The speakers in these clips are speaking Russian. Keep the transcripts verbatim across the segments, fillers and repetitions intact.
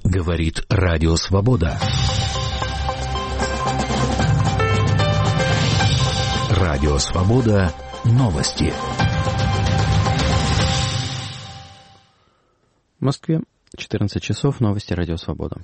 Говорит Радио Свобода. Радио Свобода. Новости. В Москве четырнадцать часов. Новости Радио Свобода.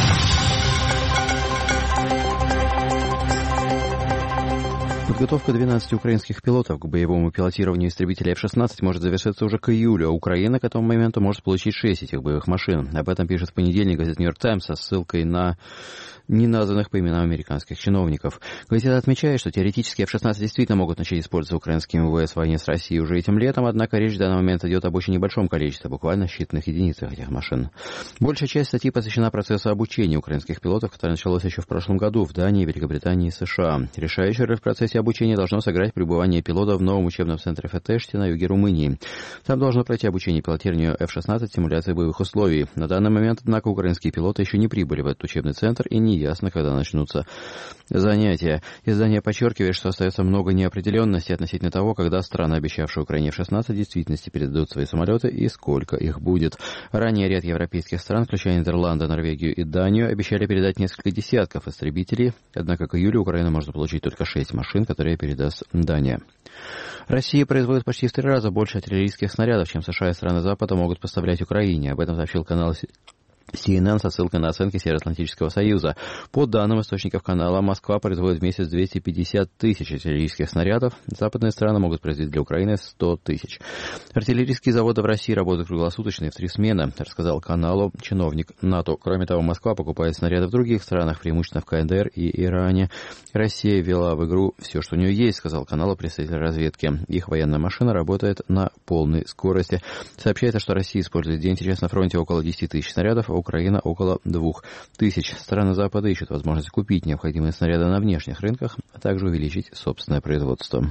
Подготовка двенадцати украинских пилотов к боевому пилотированию истребителей эф шестнадцать может завершиться уже к июлю, а Украина к этому моменту может получить шесть этих боевых машин. Об этом пишет в понедельник газета «Нью-Йорк Таймс» со ссылкой на неназванных по именам американских чиновников. Газета отмечает, что теоретически эф шестнадцать действительно могут начать использоваться украинскими ВВС в войне с Россией уже этим летом, однако речь в данный момент идет об очень небольшом количестве, буквально считанных единицах этих машин. Большая часть статьи посвящена процессу обучения украинских пилотов, которое началось еще в прошлом году в Дании, Великобритании и США. Решающую роль в процессе обучения должно сыграть пребывание пилота в новом учебном центре Фетеште на юге Румынии. Там должно пройти обучение пилотированию эф шестнадцать, симуляции боевых условий. На данный момент, однако, украинские пилоты еще не прибыли в этот учебный центр, и не ясно, когда начнутся занятия. Издание подчеркивает, что остается много неопределенности относительно того, когда страны, обещавшие Украине эф шестнадцать, в действительности передадут свои самолеты и сколько их будет. Ранее ряд европейских стран, включая Нидерланды, Норвегию и Данию, обещали передать несколько десятков истребителей, однако к июлю Украина может получить только шесть машин, которые передаст Дания. Россия производит почти в три раза больше артиллерийских снарядов, чем США и страны Запада могут поставлять Украине. Об этом сообщил канал си эн эн со ссылкой на оценки Североатлантического союза. По данным источников канала, Москва производит в месяц двести пятьдесят тысяч артиллерийских снарядов. Западные страны могут произвести для Украины сто тысяч. Артиллерийские заводы в России работают круглосуточно и в три смены, рассказал каналу чиновник НАТО. Кроме того, Москва покупает снаряды в других странах, преимущественно в ка эн дэ эр и Иране. Россия ввела в игру все, что у нее есть, сказал каналу представитель разведки. Их военная машина работает на полной скорости. Сообщается, что Россия использует в день сейчас на фронте около десять тысяч снарядов, а Украина около двух тысяч. Страны Запада ищут возможность купить необходимые снаряды на внешних рынках, а также увеличить собственное производство.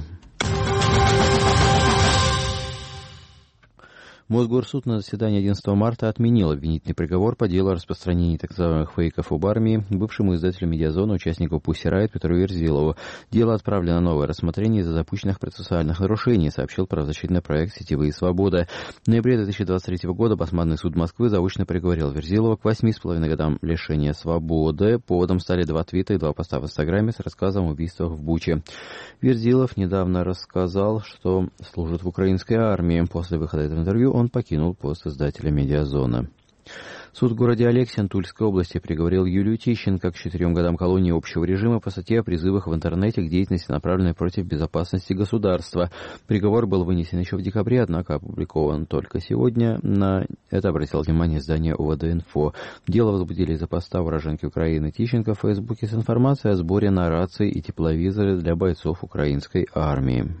Мосгорсуд на заседании одиннадцатого марта отменил обвинительный приговор по делу о распространении так называемых фейков об армии бывшему издателю «Медиазона», участнику Pussy Riot Петру Верзилову. Дело отправлено на новое рассмотрение из-за запущенных процессуальных нарушений, сообщил правозащитный проект «Сетевые свободы». В ноябре две тысячи двадцать третьего года Басманный суд Москвы заочно приговорил Верзилова к восьми с половиной годам лишения свободы. Поводом стали два твита и два поста в Инстаграме с рассказом о убийствах в Буче. Верзилов недавно рассказал, что служит в украинской армии. После выхода этого интервью он покинул пост издателя «Медиазона». Суд в городе Алексин Тульской области приговорил Юлию Тищенко к четырем годам колонии общего режима по статье о призывах в интернете к деятельности, направленной против безопасности государства. Приговор был вынесен еще в декабре, однако опубликован только сегодня. На это обратило внимание издание о вэ дэ инфо. Дело возбудили из-за поста уроженки Украины Тищенко в Фейсбуке с информацией о сборе на рации и тепловизоры для бойцов украинской армии.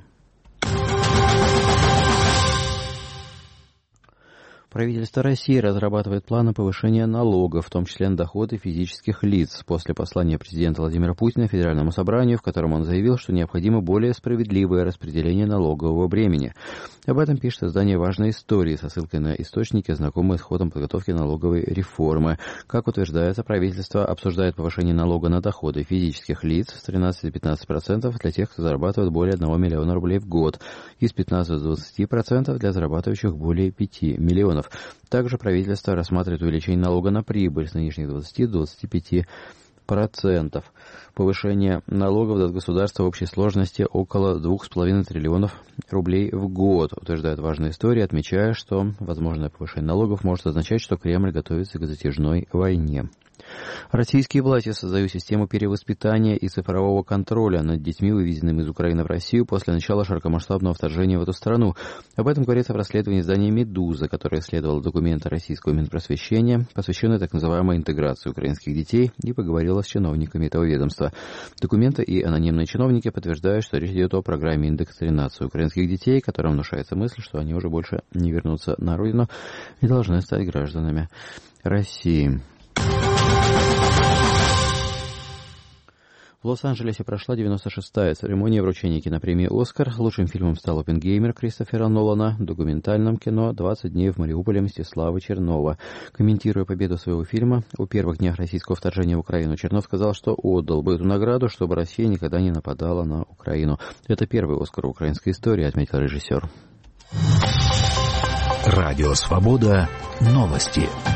Правительство России разрабатывает планы повышения налогов, в том числе на доходы физических лиц, после послания президента Владимира Путина Федеральному собранию, в котором он заявил, что необходимо более справедливое распределение налогового бремени. Об этом пишет издание «Важные истории» со ссылкой на источники, знакомые с ходом подготовки налоговой реформы. Как утверждается, правительство обсуждает повышение налога на доходы физических лиц с тринадцати до пятнадцати процентов для тех, кто зарабатывает более одного миллиона рублей в год, и с пятнадцати до двадцати процентов для зарабатывающих более пяти миллионов. Также правительство рассматривает увеличение налога на прибыль с нынешних двадцати до двадцати пяти процентов. Повышение налогов от государства в общей сложности около двух с половиной триллионов рублей в год, утверждает «Важная история», отмечая, что возможное повышение налогов может означать, что Кремль готовится к затяжной войне. Российские власти создают систему перевоспитания и цифрового контроля над детьми, вывезенными из Украины в Россию после начала широкомасштабного вторжения в эту страну. Об этом говорится в расследовании издания «Медуза», которое исследовало документы российского Минпросвещения, посвященные так называемой интеграции украинских детей, и поговорила с чиновниками этого ведомства. Документы и анонимные чиновники подтверждают, что речь идет о программе индоктринации украинских детей, которым внушается мысль, что они уже больше не вернутся на родину и должны стать гражданами России. В Лос-Анджелесе прошла девяносто шестая церемония вручения кинопремии «Оскар». Лучшим фильмом стал «Оппенгеймер» Кристофера Нолана, в документальном кино «двадцать дней в Мариуполе» Мстислава Чернова. Комментируя победу своего фильма о первых днях российского вторжения в Украину, Чернов сказал, что отдал бы эту награду, чтобы Россия никогда не нападала на Украину. Это первый «Оскар» украинской истории, отметил режиссер. Радио «Свобода». Новости.